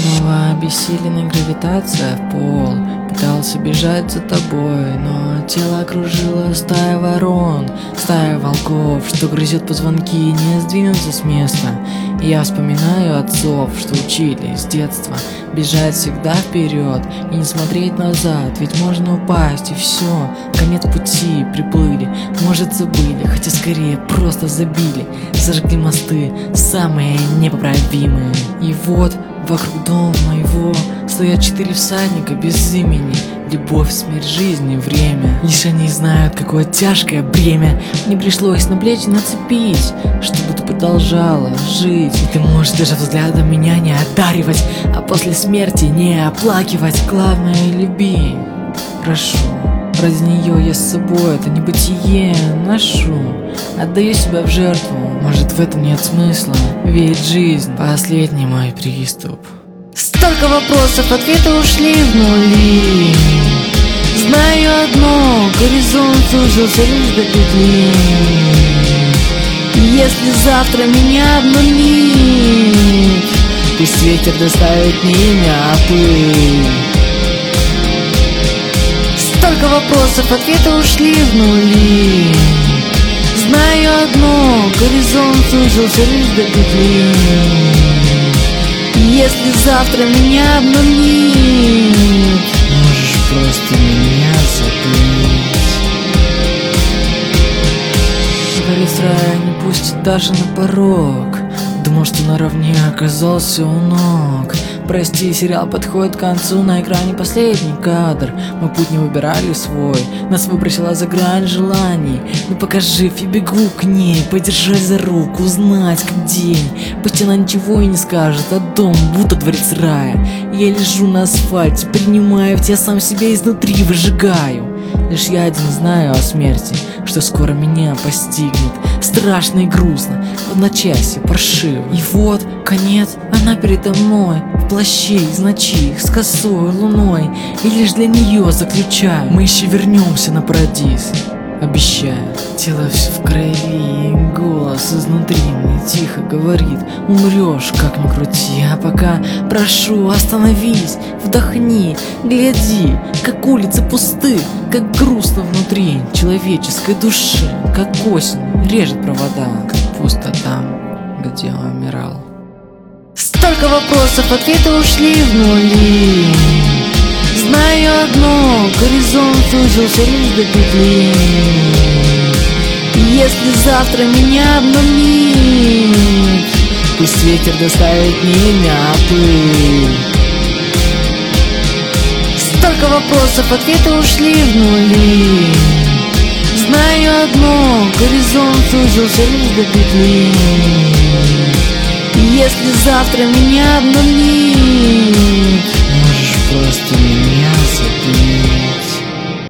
Снова обессиленная гравитация в пол. Пытался бежать за тобой, но тело окружила стая ворон, стая волков, что грызет позвонки, не сдвинуться с места. И я вспоминаю отцов, что учили с детства бежать всегда вперед и не смотреть назад, ведь можно упасть и все, конец пути, приплыли, может забыли, хотя скорее просто забили, зажгли мосты, самые непоправимые. И вот вокруг дома моего стоят 4 всадника без имени. Любовь, смерть, жизнь и время. Лишь они знают, какое тяжкое бремя мне пришлось на плечи нацепить, чтобы ты продолжала жить. И ты можешь даже взглядом меня не одаривать, а после смерти не оплакивать. Главное, люби, прошу. Ради нее я с собой это небытие ношу. Отдаю себя в жертву, может в этом нет смысла, ведь жизнь — последний мой приступ. Столько вопросов, ответы ушли в нули. Знаю одно, горизонт сужился лишь до петли. Если завтра меня обнулит, пусть ветер доставит не имя, а пыль. Столько вопросов, ответы ушли в нули. Знаю одно, горизонт сужился лишь до петли. Если завтра меня обнулит, можешь просто меня забыть. Творец рая не пустит даже на порог. Думал, что наравне оказался у ног. Прости, сериал подходит к концу, на экране последний кадр. Мы путь не выбирали свой, нас выбросила за грань желаний. Ну покажи, я бегу к ней, подержать за руку, узнать как день. Пусть она ничего и не скажет, а дом будто дворец рая. Я лежу на асфальте, принимаю, в тебя сам себя изнутри выжигаю. Лишь я один знаю о смерти, что скоро меня постигнет. Страшно и грустно, в одночасье паршиво. И вот, конец, она передо мной, в плаще из ночи, с косой луной. И лишь для нее заключаю, мы еще вернемся на парадиз, обещаю. Тело все в крови, голос изнутри мне тихо говорит: умрешь, как ни крути, а пока прошу, остановись, вдохни, гляди, как улицы пусты, как грустно внутри человеческой души, как осень режет провода, как пусто там, где умирал. Столько вопросов, ответы ушли в нули. Знаю одно, горизонт сужился лишь до петли. Если завтра меня обнулит, пусть ветер доставит не имя, а пыль. Столько вопросов, ответы ушли в нули. Знаю одно, горизонт сужился лишь до петли. Если завтра меня обнулит, можешь просто меня забыть.